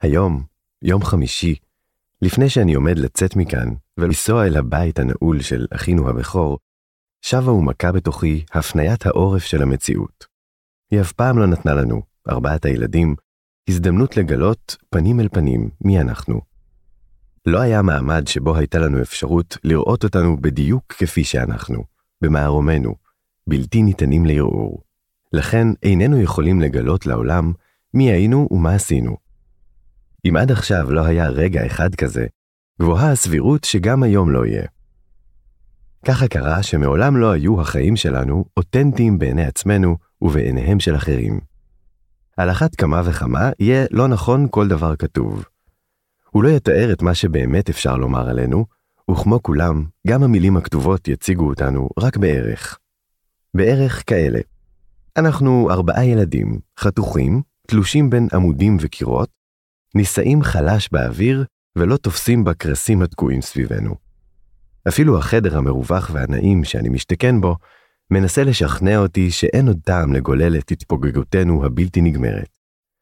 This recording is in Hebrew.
היום, יום חמישי, לפני שאני עומד לצאת מכאן ולנסוע אל הבית הנעול של אחינו הבכור, שבה ומכה בתוכי הפניית העורף של המציאות. היא אף פעם לא נתנה לנו, ארבעת הילדים, הזדמנות לגלות פנים אל פנים מי אנחנו. לא היה מעמד שבו הייתה לנו אפשרות לראות אותנו בדיוק כפי שאנחנו, במערומנו, בלתי ניתנים לערעור. לכן איננו יכולים לגלות לעולם מי היינו ומה עשינו. אם עד עכשיו לא היה רגע אחד כזה, גבוהה הסבירות שגם היום לא יהיה. ככה קרה שמעולם לא היו החיים שלנו אותנטיים בעיני עצמנו ובעיניהם של אחרים. על אחת כמה וכמה יהיה לא נכון כל דבר כתוב. הוא לא יתאר את מה שבאמת אפשר לומר עלינו, וכמו כולם, גם המילים הכתובות יציגו אותנו רק בערך. בערך כאלה. אנחנו 4 ילדים, חתוכים, תלושים בין עמודים וקירות, נישאים חלש באוויר ולא תופסים בקרסים התקועים סביבנו. אפילו החדר המרווח והנעים שאני משתכן בו, מנסה לשכנע אותי שאין עוד טעם לגולל את התפוגגותנו הבלתי נגמרת.